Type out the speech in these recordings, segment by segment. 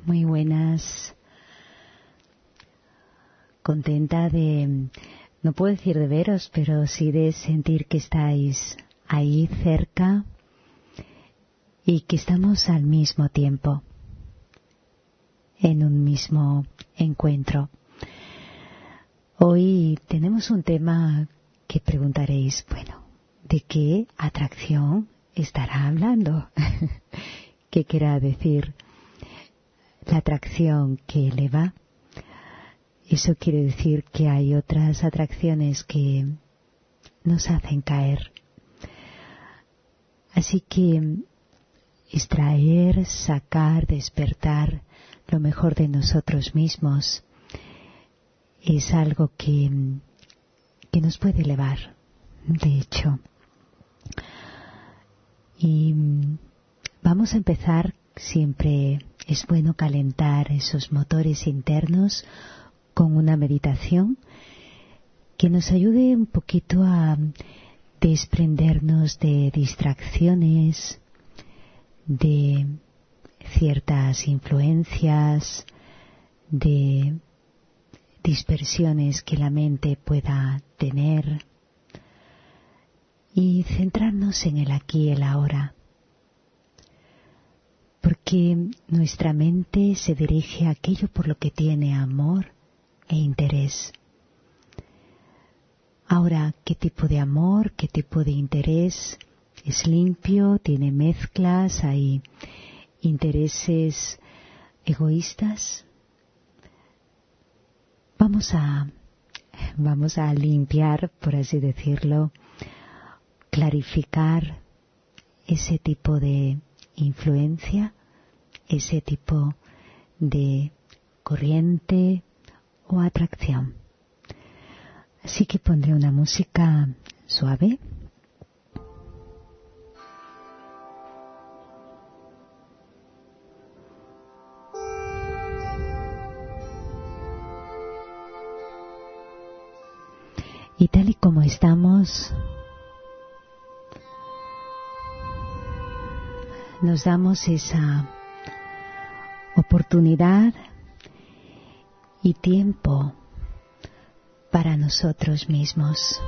Muy buenas. Contenta de, no puedo decir de veros, pero sí de sentir que estáis ahí cerca y que estamos al mismo tiempo en un mismo encuentro. Hoy tenemos un tema que preguntaréis, bueno, ¿de qué atracción estará hablando? ¿Qué querrá decir la atracción que eleva? Eso quiere decir que hay otras atracciones que nos hacen caer. Así que extraer, sacar, despertar lo mejor de nosotros mismos es algo que nos puede elevar, de hecho. Y vamos a empezar, siempre es bueno calentar esos motores internos con una meditación que nos ayude un poquito a desprendernos de distracciones, de ciertas influencias, de dispersiones que la mente pueda tener y centrarnos en el aquí y el ahora. Porque nuestra mente se dirige a aquello por lo que tiene amor e interés. Ahora, ¿qué tipo de amor, qué tipo de interés? ¿Es limpio? ¿Tiene mezclas? ¿Hay intereses egoístas? Vamos a limpiar, por así decirlo, clarificar ese tipo de influencia, ese tipo de corriente o atracción. Así que pondré una música suave. Y tal y como estamos, nos damos esa oportunidad y tiempo para nosotros mismos.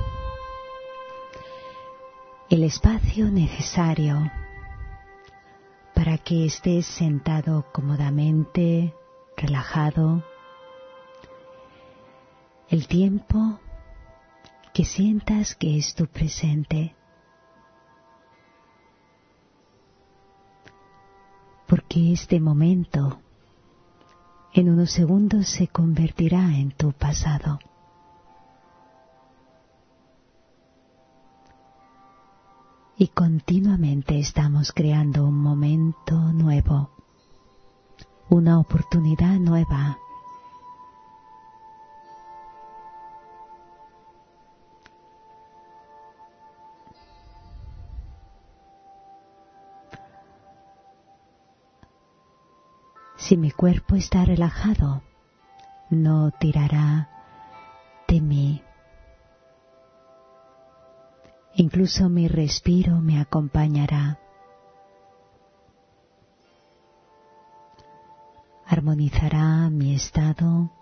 El espacio necesario para que estés sentado cómodamente, relajado. El tiempo que sientas que es tu presente. Porque este momento en unos segundos se convertirá en tu pasado. Y continuamente estamos creando un momento nuevo, una oportunidad nueva. Si mi cuerpo está relajado, no tirará de mí. Incluso mi respiro me acompañará. Armonizará mi estado.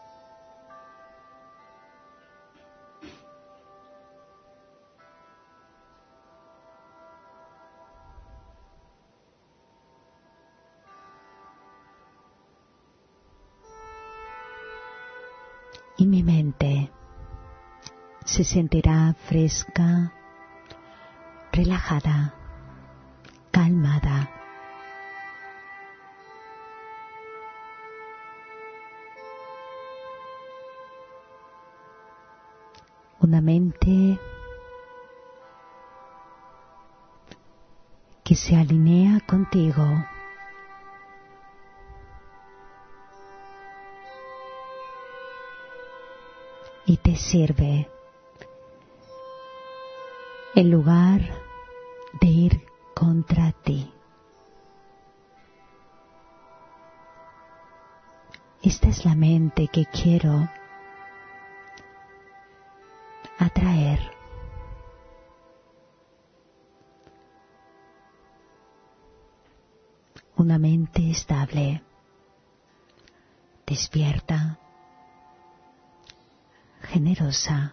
Y mi mente se sentirá fresca, relajada, calmada. Una mente que se alinea contigo. Y te sirve en lugar de ir contra ti. Esta es la mente que quiero atraer. Una mente estable, despierta, generosa.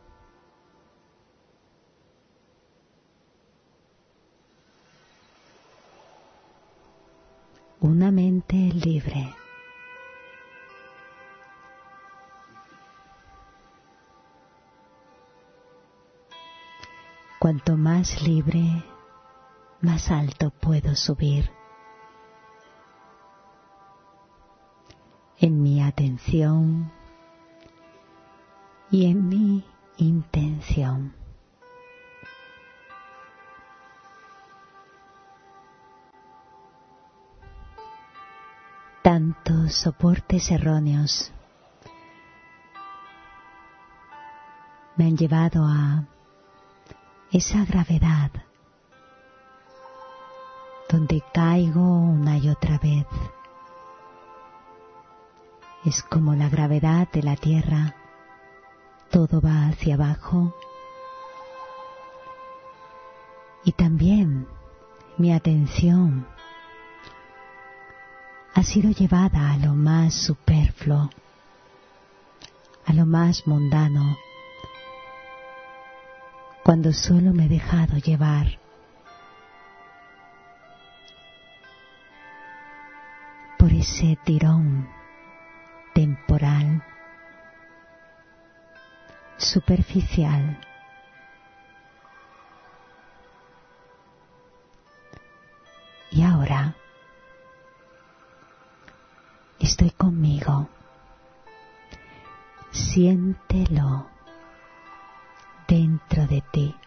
Una mente libre. Cuanto más libre, más alto puedo subir. En mi atención y en mi intención. Tantos soportes erróneos me han llevado a esa gravedad donde caigo una y otra vez. Es como la gravedad de la Tierra, todo va hacia abajo. Y también mi atención ha sido llevada a lo más superfluo, a lo más mundano, cuando solo me he dejado llevar por ese tirón temporal, superficial. Y ahora estoy conmigo. Siéntelo dentro de ti.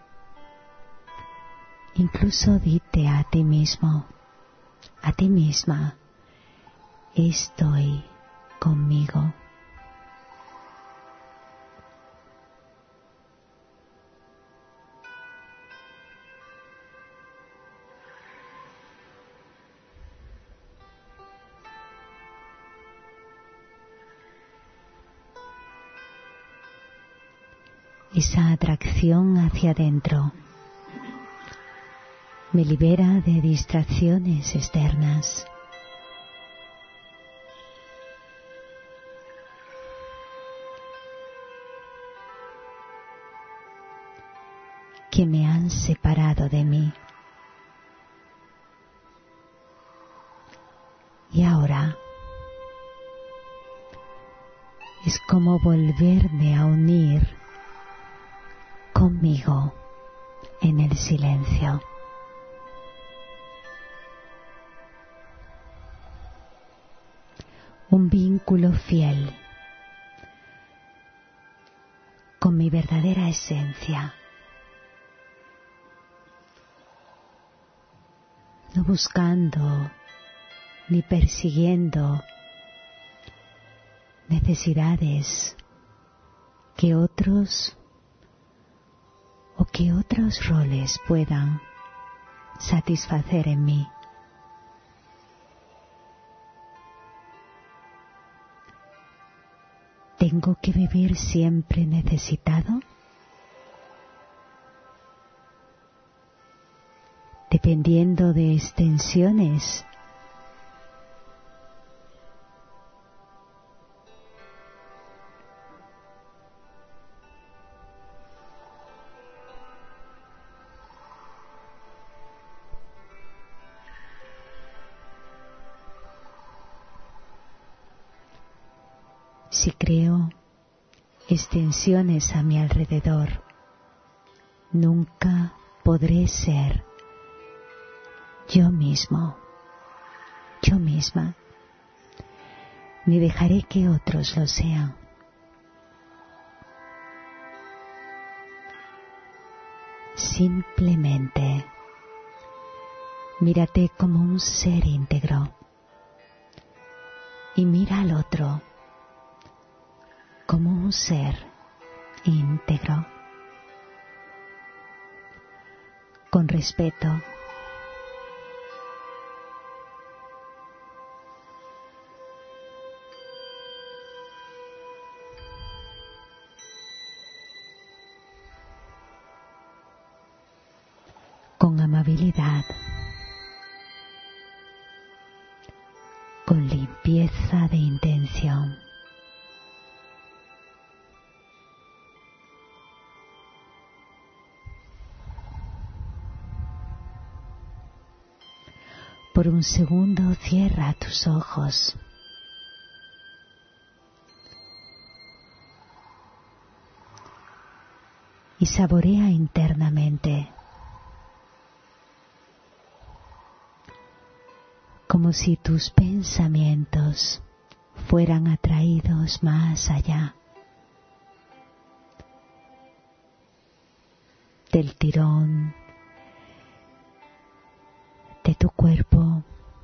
Incluso dite a ti mismo, a ti misma, estoy conmigo. Esa atracción hacia adentro me libera de distracciones externas. Que me han separado de mí. Y ahora es como volverme a unir conmigo en el silencio. Un vínculo fiel con mi verdadera esencia. No buscando ni persiguiendo necesidades que otros o que otros roles puedan satisfacer en mí. ¿Tengo que vivir siempre necesitado? Dependiendo de extensiones si creo extensiones a mi alrededor, nunca podré ser yo mismo, yo misma, ni dejaré que otros lo sean. Simplemente mírate como un ser íntegro y mira al otro como un ser íntegro, con respeto, con amabilidad, con limpieza de intención. Por un segundo cierra tus ojos. Y saborea internamente, como si tus pensamientos fueran atraídos más allá del tirón de tu cuerpo,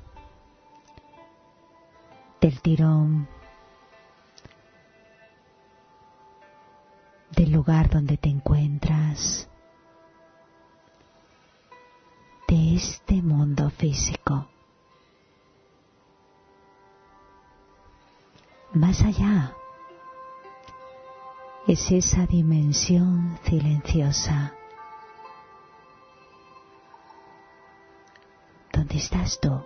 del tirón del lugar donde te encuentras, de este mundo físico. Más allá es esa dimensión silenciosa donde estás tú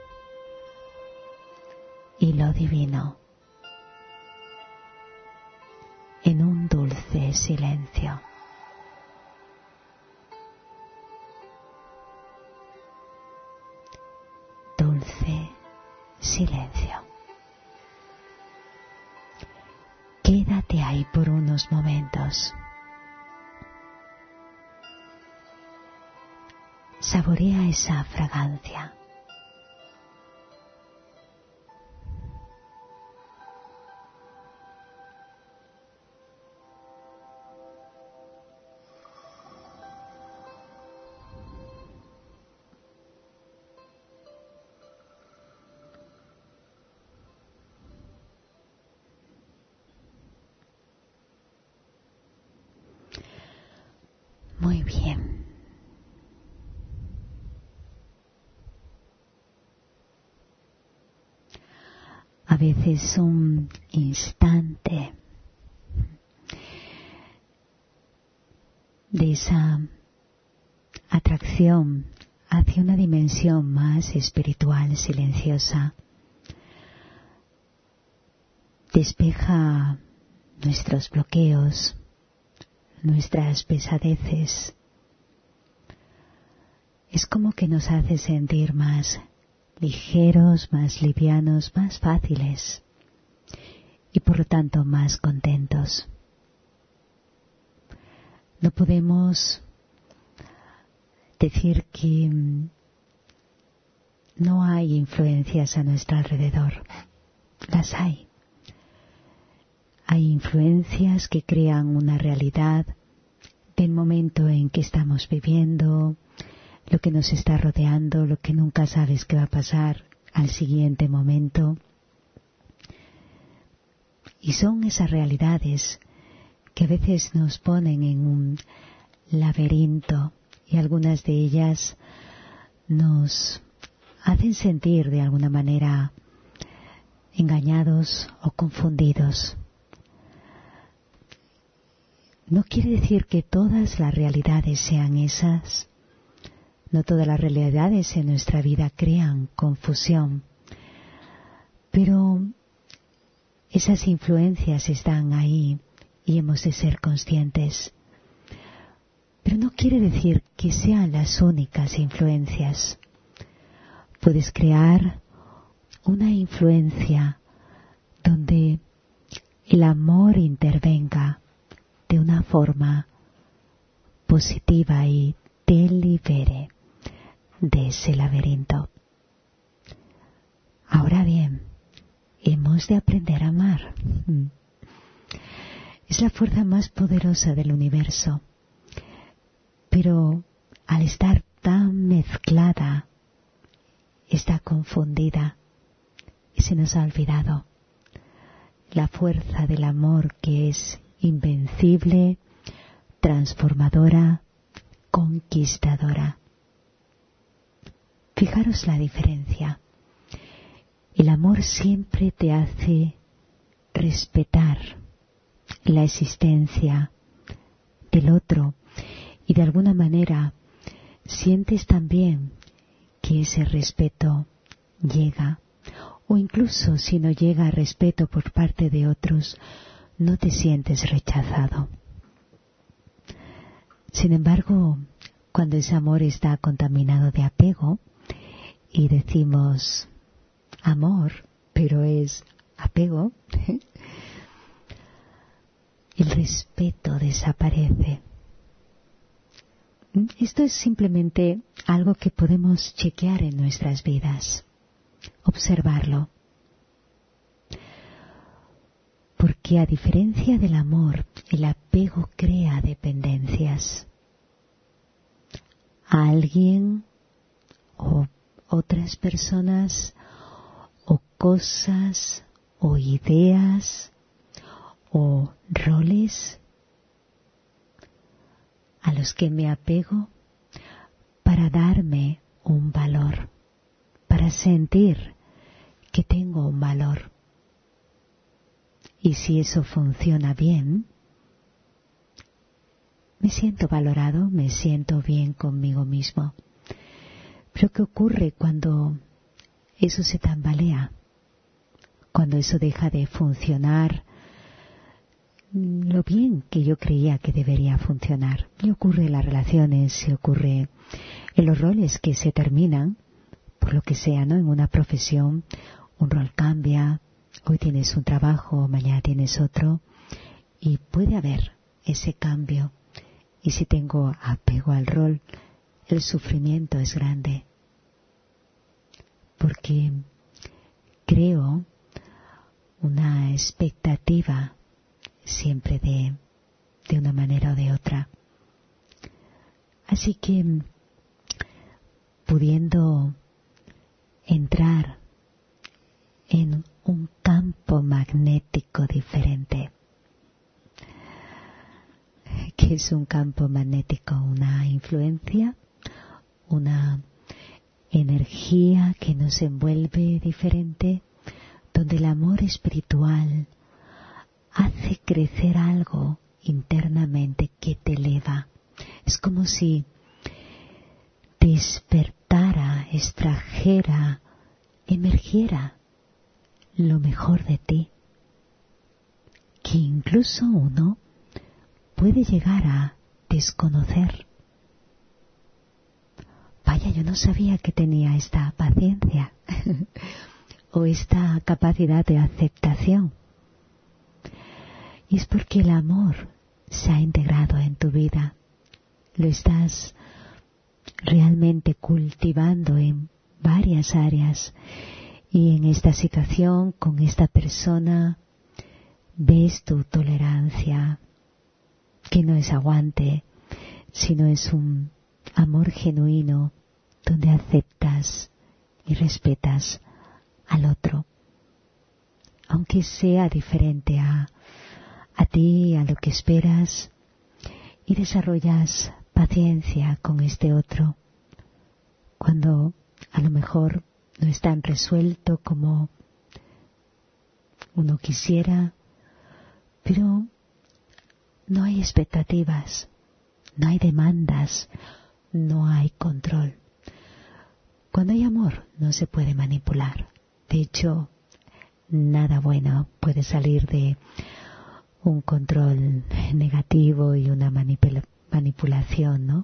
y lo divino en un dulce silencio. Dulce silencio. Quédate ahí por unos momentos. Saborea esa fragancia. Muy bien. A veces un instante de esa atracción hacia una dimensión más espiritual, silenciosa, despeja nuestros bloqueos, nuestras pesadeces. Es como que nos hace sentir más ligeros, más livianos, más fáciles y por lo tanto más contentos. No podemos decir que no hay influencias a nuestro alrededor. Las hay. Hay influencias que crean una realidad del momento en que estamos viviendo, lo que nos está rodeando, lo que nunca sabes qué va a pasar al siguiente momento. Y son esas realidades que a veces nos ponen en un laberinto y algunas de ellas nos hacen sentir de alguna manera engañados o confundidos. No quiere decir que todas las realidades sean esas. No todas las realidades en nuestra vida crean confusión. Pero esas influencias están ahí y hemos de ser conscientes. Pero no quiere decir que sean las únicas influencias. Puedes crear una influencia donde el amor intervenga de una forma positiva y te libere de ese laberinto. Ahora bien, hemos de aprender a amar. Es la fuerza más poderosa del universo, pero al estar tan mezclada, está confundida y se nos ha olvidado la fuerza del amor, que es invencible, transformadora, conquistadora. Fijaros la diferencia. El amor siempre te hace respetar la existencia del otro y de alguna manera sientes también que ese respeto llega o incluso si no llega respeto por parte de otros, no te sientes rechazado. Sin embargo, cuando ese amor está contaminado de apego y decimos amor, pero es apego, el respeto desaparece. Esto es simplemente algo que podemos chequear en nuestras vidas, observarlo. Porque a diferencia del amor, el apego crea dependencias a alguien o otras personas o cosas o ideas o roles a los que me apego para darme un valor, para sentir que tengo un valor. Y si eso funciona bien, me siento valorado, me siento bien conmigo mismo. Pero ¿qué ocurre cuando eso se tambalea? Cuando eso deja de funcionar lo bien que yo creía que debería funcionar. Y ocurre en las relaciones, y ocurre en los roles que se terminan, por lo que sea, ¿no? En una profesión, un rol cambia, hoy tienes un trabajo, mañana tienes otro, y puede haber ese cambio. Y si tengo apego al rol, el sufrimiento es grande. Porque creo una expectativa siempre de una manera o de otra. Así que, pudiendo entrar en un campo magnético diferente. ¿Qué es un campo magnético? Una influencia, una energía que nos envuelve diferente, donde el amor espiritual hace crecer algo internamente que te eleva. Es como si despertara, extrajera, emergiera lo mejor de ti, que incluso uno puede llegar a desconocer. Vaya, yo no sabía que tenía esta paciencia o esta capacidad de aceptación. Y es porque el amor se ha integrado en tu vida. Lo estás realmente cultivando en varias áreas. Y en esta situación, con esta persona, ves tu tolerancia, que no es aguante, sino es un amor genuino, donde aceptas y respetas al otro, aunque sea diferente a ti, a lo que esperas, y desarrollas paciencia con este otro, cuando a lo mejor no es tan resuelto como uno quisiera, pero no hay expectativas, no hay demandas, no hay control. Cuando hay amor no se puede manipular. De hecho, nada bueno puede salir de un control negativo y una manipulación, ¿no?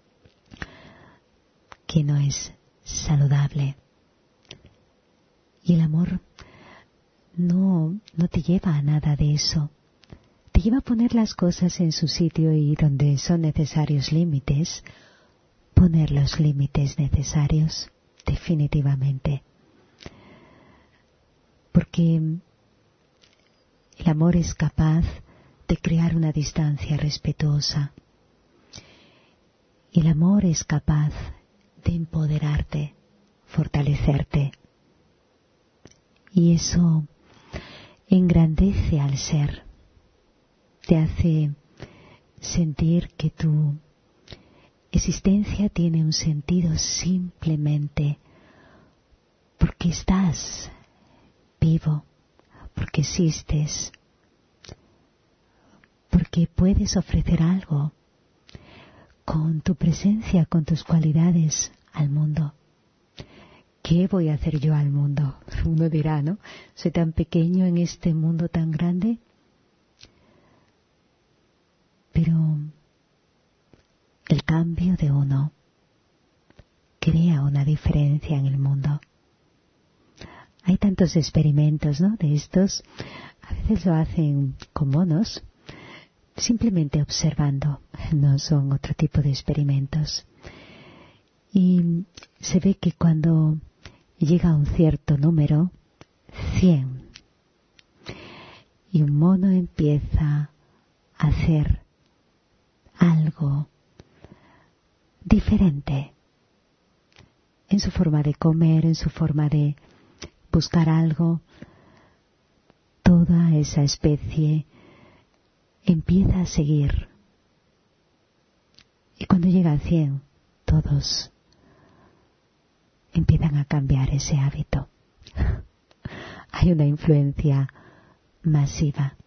Que no es saludable. Y el amor no te lleva a nada de eso. Te lleva a poner las cosas en su sitio y donde son necesarios límites, poner los límites necesarios, definitivamente. Porque el amor es capaz de crear una distancia respetuosa. Y el amor es capaz de empoderarte, fortalecerte. Y eso engrandece al ser. Te hace sentir que tu existencia tiene un sentido simplemente porque estás vivo, porque existes, porque puedes ofrecer algo con tu presencia, con tus cualidades al mundo, ¿qué voy a hacer yo al mundo? Uno dirá, ¿no? Soy tan pequeño en este mundo tan grande. Pero el cambio de uno crea una diferencia en el mundo. Hay tantos experimentos, ¿no? De estos, a veces lo hacen con monos, simplemente observando, no son otro tipo de experimentos. Y se ve que cuando llega a un cierto número, 100, y un mono empieza a hacer algo diferente en su forma de comer, en su forma de buscar algo, toda esa especie empieza a seguir. Y cuando llega a 100, todos empiezan a cambiar ese hábito. Hay una influencia masiva.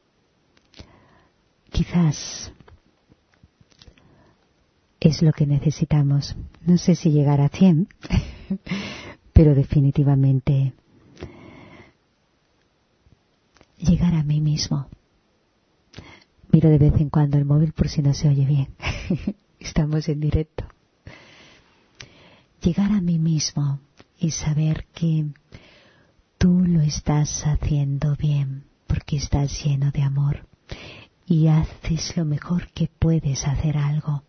Quizás es lo que necesitamos. No sé si llegar a 100, pero definitivamente llegar a mí mismo. Miro de vez en cuando el móvil por si no se oye bien. Estamos en directo. Llegar a mí mismo y saber que tú lo estás haciendo bien porque estás lleno de amor y haces lo mejor que puedes hacer algo.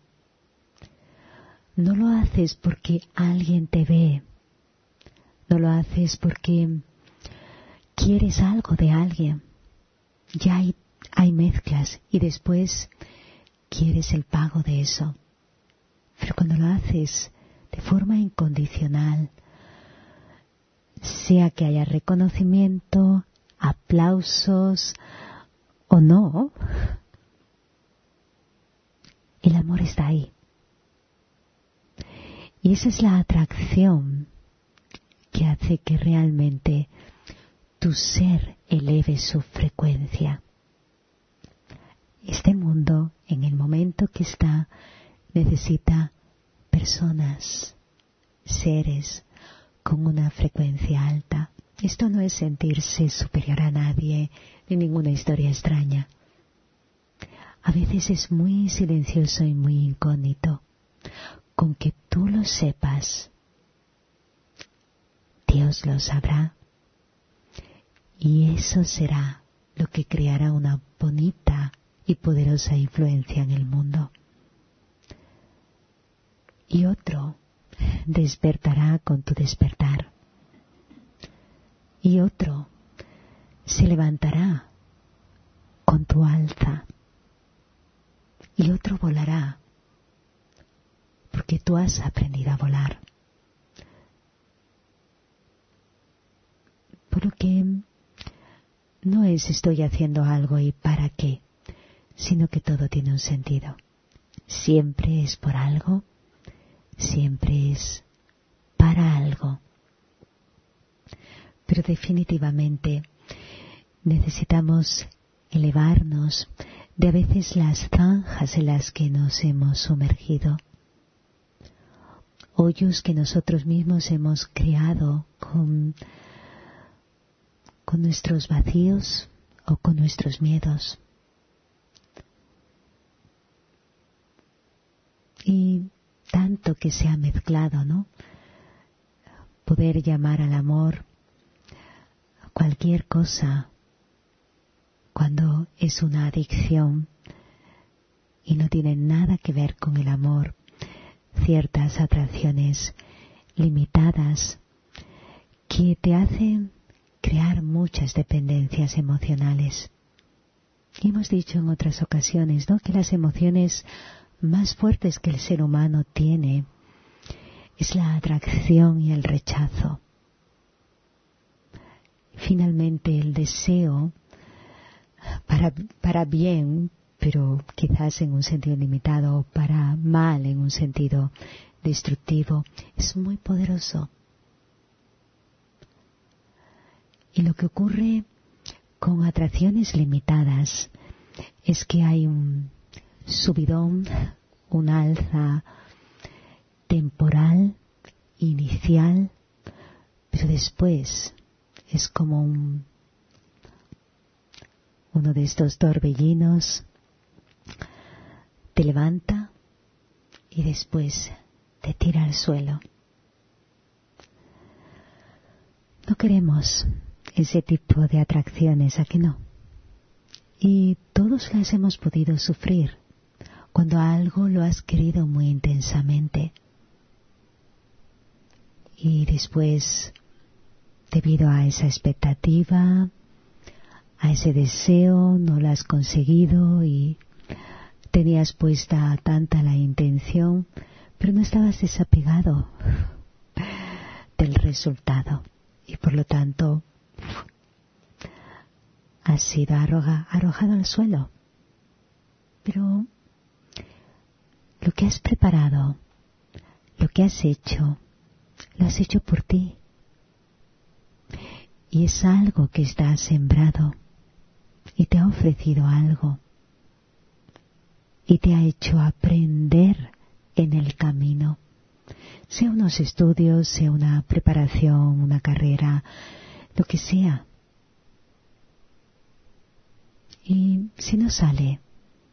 No lo haces porque alguien te ve, no lo haces porque quieres algo de alguien. Ya hay mezclas y después quieres el pago de eso. Pero cuando lo haces de forma incondicional, sea que haya reconocimiento, aplausos o no, el amor está ahí. Y esa es la atracción que hace que realmente tu ser eleve su frecuencia. Este mundo, en el momento que está, necesita personas, seres con una frecuencia alta. Esto no es sentirse superior a nadie, ni ninguna historia extraña. A veces es muy silencioso y muy incógnito. Con que tú lo sepas, Dios lo sabrá. Y eso será lo que creará una bonita y poderosa influencia en el mundo. Y otro despertará con tu despertar. Y otro se levantará con tu alza. Y otro volará porque tú has aprendido a volar. Por lo que no es estoy haciendo algo y para qué, sino que todo tiene un sentido. Siempre es por algo, siempre es para algo. Pero definitivamente necesitamos elevarnos de a veces las zanjas en las que nos hemos sumergido, hoyos que nosotros mismos hemos creado con nuestros vacíos o con nuestros miedos. Y tanto que se ha mezclado, ¿no? Poder llamar al amor cualquier cosa cuando es una adicción y no tiene nada que ver con el amor, ciertas atracciones limitadas que te hacen crear muchas dependencias emocionales. Y hemos dicho en otras ocasiones, ¿no?, que las emociones más fuertes que el ser humano tiene es la atracción y el rechazo. Finalmente el deseo para bien, pero quizás en un sentido limitado, o para mal en un sentido destructivo, es muy poderoso. Y lo que ocurre con atracciones limitadas es que hay un subidón, un alza temporal, inicial, pero después es como uno de estos torbellinos, te levanta y después te tira al suelo. No queremos ese tipo de atracciones, ¿a que no? Y todos las hemos podido sufrir cuando algo lo has querido muy intensamente y después, debido a esa expectativa, a ese deseo, no lo has conseguido y tenías puesta tanta la intención, pero no estabas desapegado del resultado y por lo tanto has sido arrojado al suelo. Pero lo que has preparado, lo que has hecho, lo has hecho por ti. Y es algo que está sembrado y te ha ofrecido algo y te ha hecho aprender en el camino, sea unos estudios, sea una preparación, una carrera, lo que sea. Y si no sale,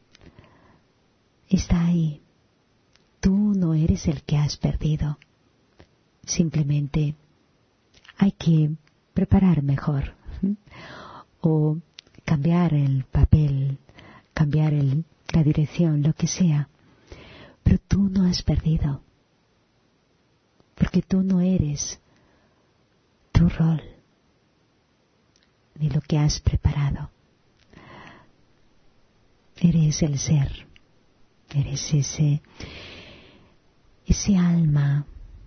está ahí. Tú no eres el que has perdido. Simplemente hay que preparar mejor o cambiar el papel, cambiar la dirección, lo que sea. Pero tú no has perdido, porque tú no eres tu rol ni lo que has preparado. Eres el ser, eres ese alma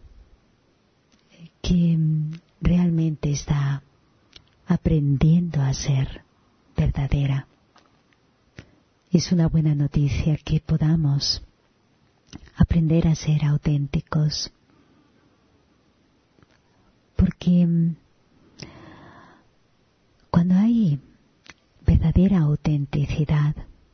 que realmente está aprendiendo a ser verdadera. Es una buena noticia que podamos aprender a ser auténticos, porque cuando hay verdadera autenticidad,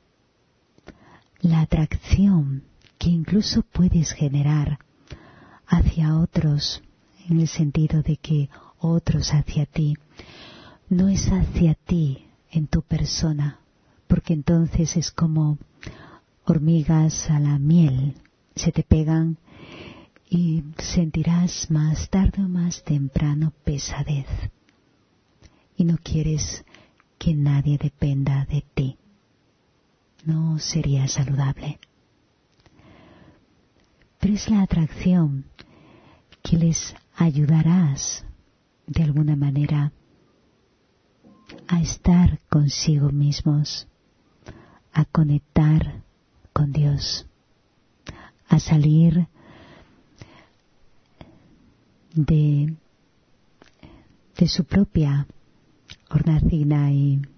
la atracción que incluso puedes generar hacia otros, en el sentido de que otros hacia ti, no es hacia ti en tu persona, porque entonces es como hormigas a la miel, se te pegan y sentirás más tarde o más temprano pesadez y no quieres que nadie dependa de ti. No sería saludable. Pero es la atracción que les ayudarás de alguna manera a estar consigo mismos, a conectar con Dios, a salir de su propia hornacina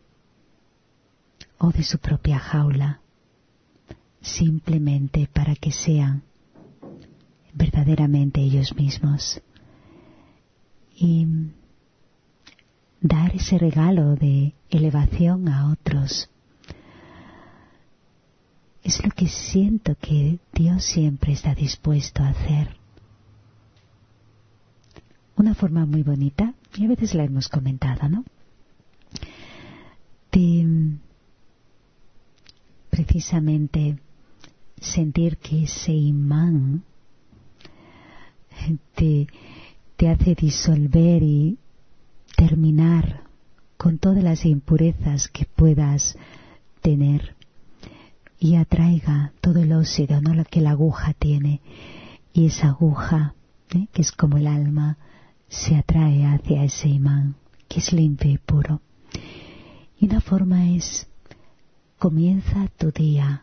o de su propia jaula, simplemente para que sean verdaderamente ellos mismos y dar ese regalo de elevación a otros. Es lo que siento que Dios siempre está dispuesto a hacer. Una forma muy bonita, y a veces la hemos comentado, ¿no?, de precisamente sentir que ese imán te hace disolver y terminar con todas las impurezas que puedas tener y atraiga todo el óxido, ¿no?, lo que la aguja tiene, y esa aguja, que es como el alma, se atrae hacia ese imán que es limpio y puro. Y una forma es: comienza tu día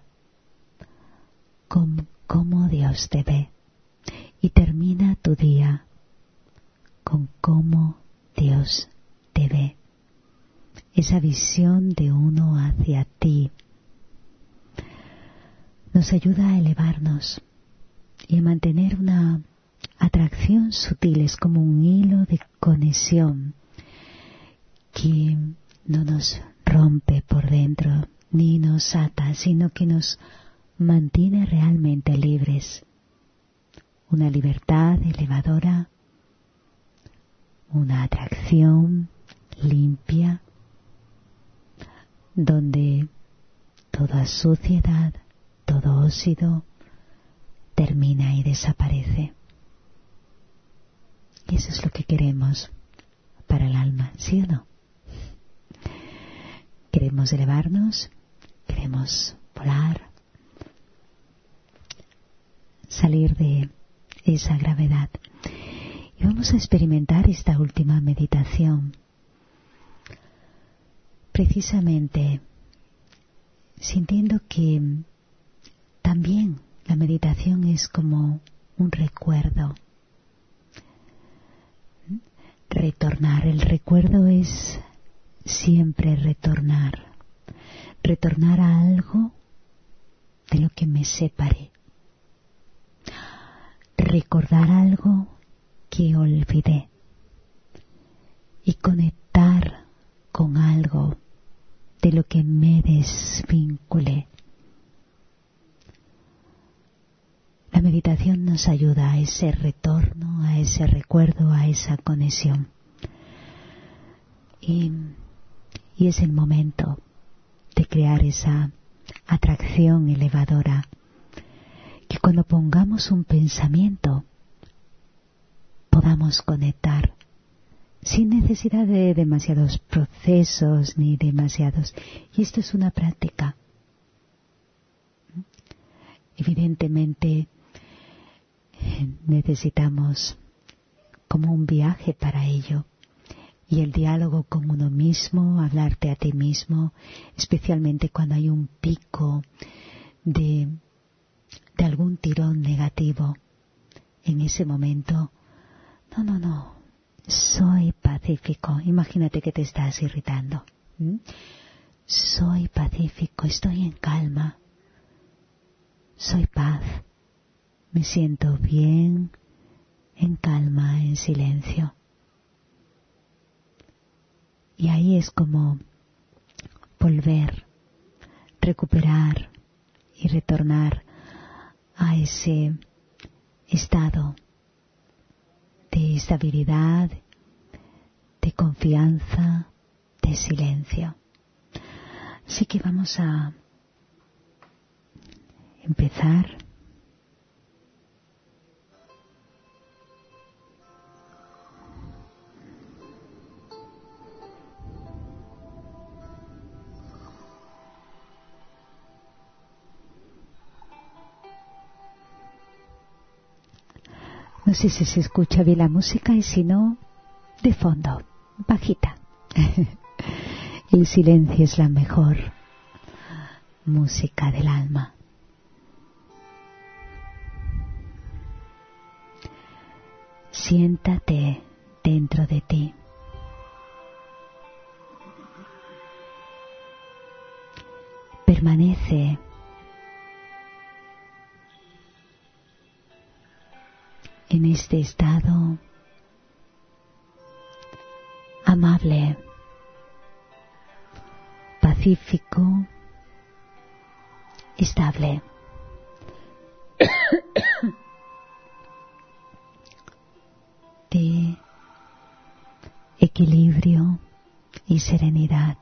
con cómo Dios te ve y termina tu día con cómo Dios te ve. Esa visión de uno hacia ti nos ayuda a elevarnos y a mantener una atracción sutil. Es como un hilo de conexión que no nos rompe por dentro ni nos ata, sino que nos mantiene realmente libres. Una libertad elevadora, una atracción limpia, donde toda suciedad, todo óxido termina y desaparece. Y eso es lo que queremos para el alma, ¿sí o no? Queremos elevarnos, queremos volar, salir de esa gravedad. Y vamos a experimentar esta última meditación, precisamente sintiendo que también la meditación es como un recuerdo. Retornar, el recuerdo es siempre retornar a algo de lo que me separé, recordar algo que olvidé y conectar con algo de lo que me desvinculé. La meditación nos ayuda a ese retorno, a ese recuerdo, a esa conexión. Y es el momento de crear esa atracción elevadora, que cuando pongamos un pensamiento podamos conectar sin necesidad de demasiados procesos ni demasiados. Y esto es una práctica. Evidentemente necesitamos como un viaje para ello, y el diálogo con uno mismo, hablarte a ti mismo, especialmente cuando hay un pico de algún tirón negativo. En ese momento, no, soy pacífico. Imagínate que te estás irritando. Soy pacífico, estoy en calma, soy paz. Me siento bien, en calma, en silencio. Y ahí es como volver, recuperar y retornar a ese estado de estabilidad, de confianza, de silencio. Así que vamos a empezar. No sé si se escucha bien la música, y si no, de fondo, bajita. El silencio es la mejor música del alma. Siéntate dentro de ti. Permanece en este estado amable, pacífico, estable. De equilibrio y serenidad.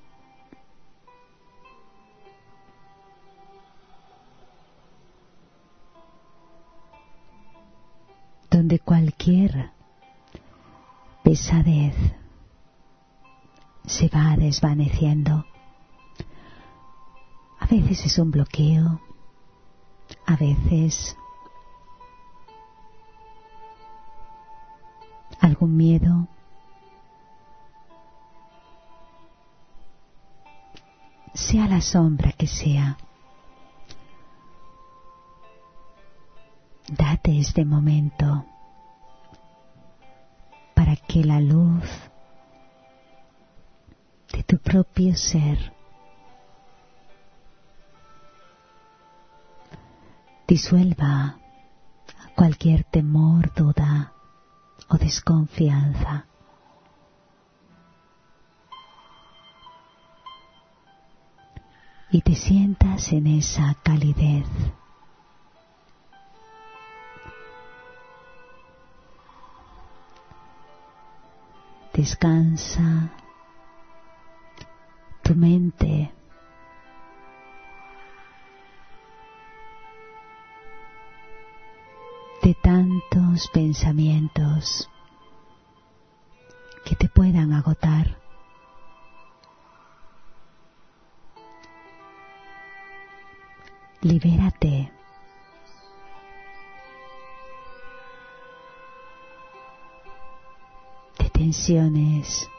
Donde cualquier pesadez se va desvaneciendo. A veces es un bloqueo, a veces algún miedo, sea la sombra que sea. Date este momento para que la luz de tu propio ser disuelva cualquier temor, duda o desconfianza. Y te sientas en esa calidez. descansa tu mente. De tantos pensamientos que te puedan agotar. Libérate. De tensiones.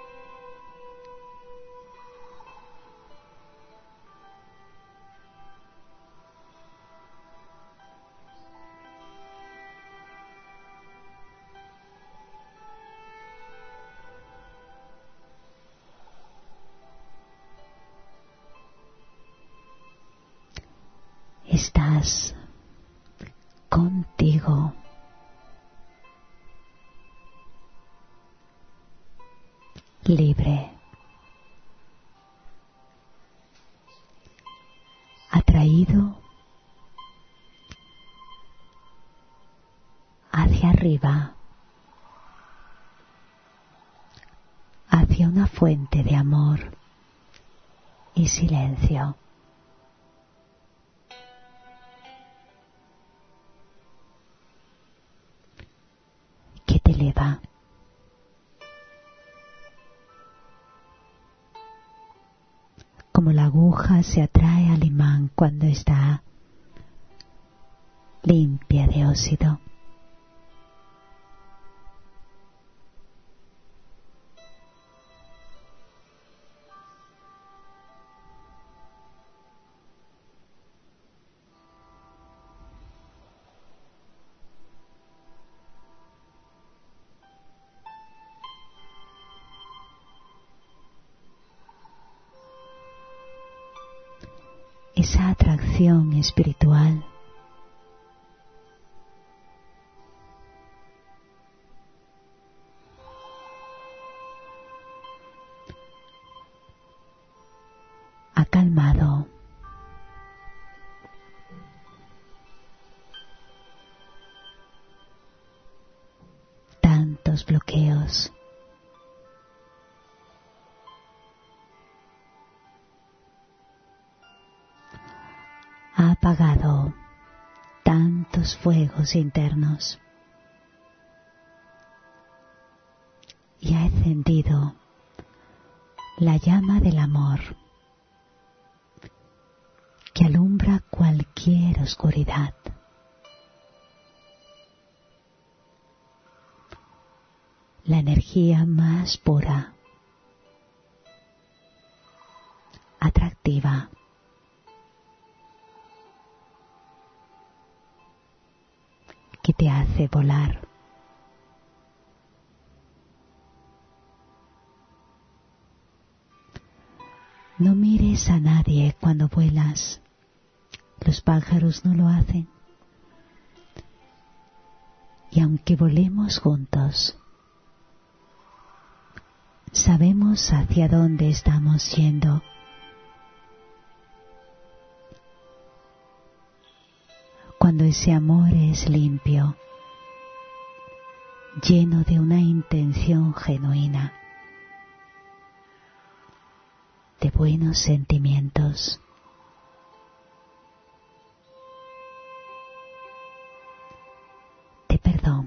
Estás contigo. Libre. Atraído hacia arriba, hacia una fuente de amor y silencio. Que te eleva. Como la aguja se atrae al imán cuando está limpia de óxido. Esa atracción espiritual ha calmado tantos bloqueos. Ha apagado tantos fuegos internos y ha encendido la llama del amor que alumbra cualquier oscuridad. La energía más pura, atractiva, que te hace volar. No mires a nadie cuando vuelas. Los pájaros no lo hacen. Y aunque volemos juntos, sabemos hacia dónde estamos yendo. Cuando ese amor es limpio, lleno de una intención genuina, de buenos sentimientos. De perdón.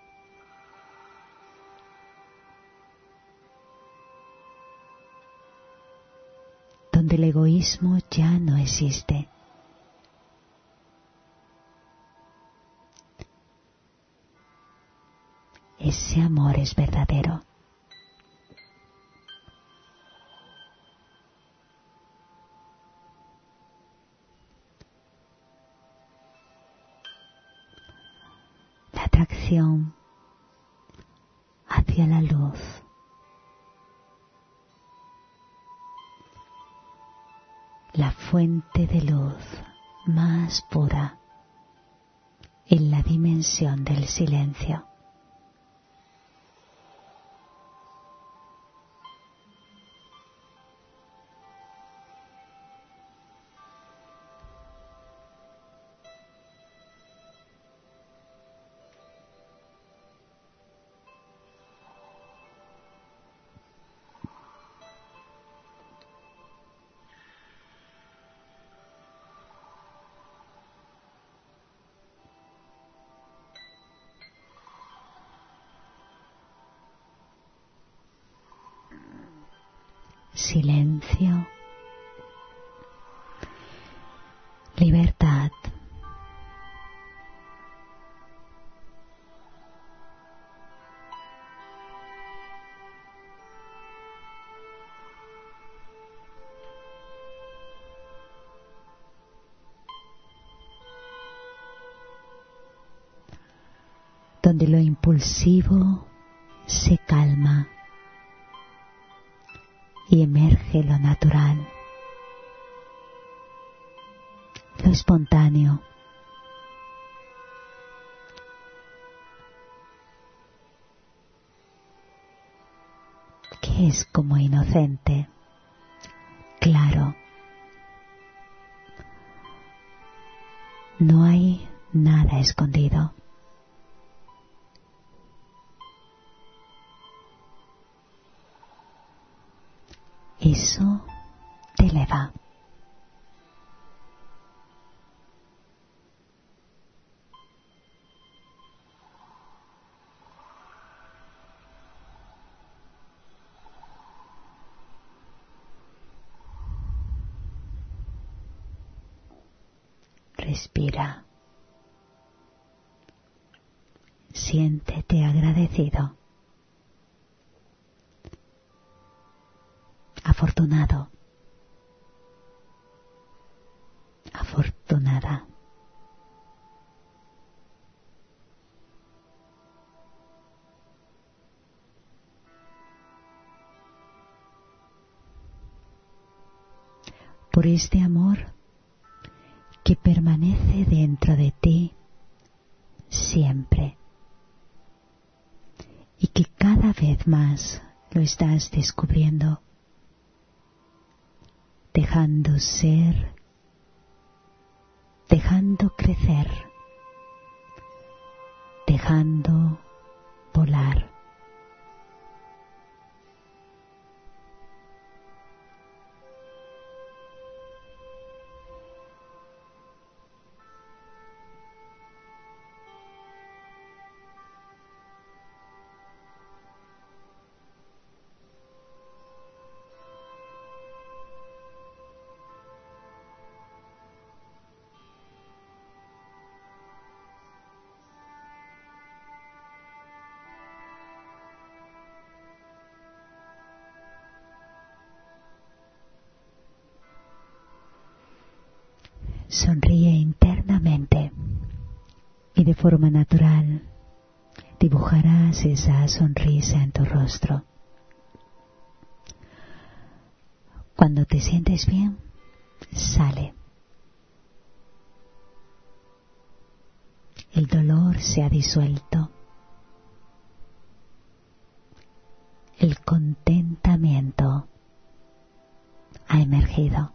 Donde el egoísmo ya no existe. Ese amor es verdadero. La atracción hacia la luz. La fuente de luz más pura en la dimensión del silencio. silencio, libertad. Donde lo impulsivo se calma y emerge lo natural, lo espontáneo, que es como inocente, claro. No hay nada escondido. Eso te eleva. Respira. Siéntete agradecido. Afortunado. Afortunada. Por este amor que permanece dentro de ti siempre y que cada vez más lo estás descubriendo, dejando ser, dejando crecer, dejando volar. Sonríe internamente y de forma natural dibujarás esa sonrisa en tu rostro. Cuando te sientes bien, sale. El dolor se ha disuelto. El contentamiento ha emergido.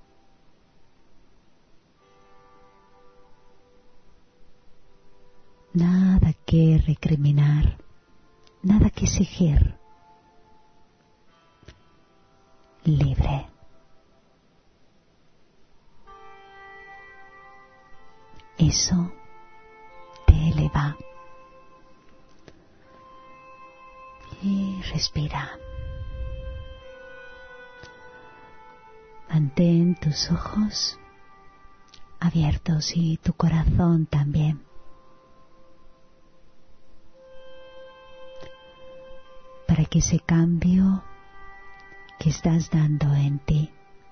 Nada que recriminar, nada que exigir. Libre. Eso te eleva. Y respira. Mantén tus ojos abiertos y tu corazón también. Para que ese cambio que estás dando en ti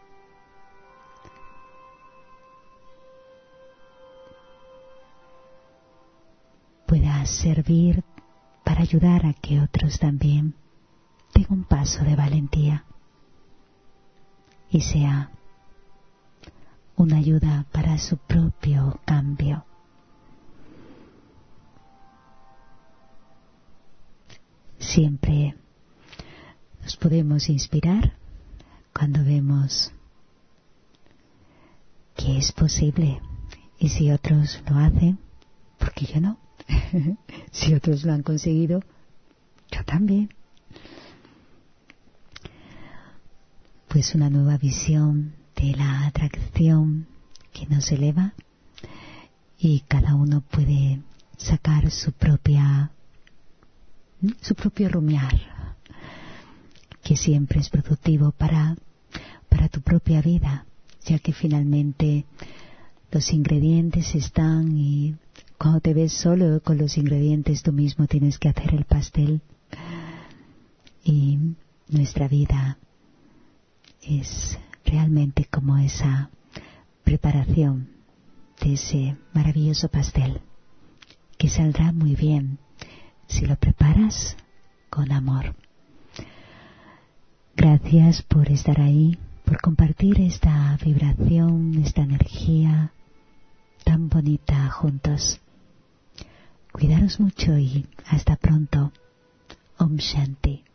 pueda servir para ayudar a que otros también den un paso de valentía y sea una ayuda para su propio cambio. Siempre nos podemos inspirar cuando vemos que es posible, y si otros lo hacen, ¿por qué yo no? Si otros lo han conseguido, yo también. Pues una nueva visión de la atracción que nos eleva, y cada uno puede sacar su propio rumiar, que siempre es productivo para tu propia vida, ya que finalmente los ingredientes están y cuando te ves solo con los ingredientes tú mismo tienes que hacer el pastel. Y nuestra vida es realmente como esa preparación de ese maravilloso pastel que saldrá muy bien si lo preparas con amor. Gracias por estar ahí, por compartir esta vibración, esta energía tan bonita juntos. Cuidaros mucho y hasta pronto. Om Shanti.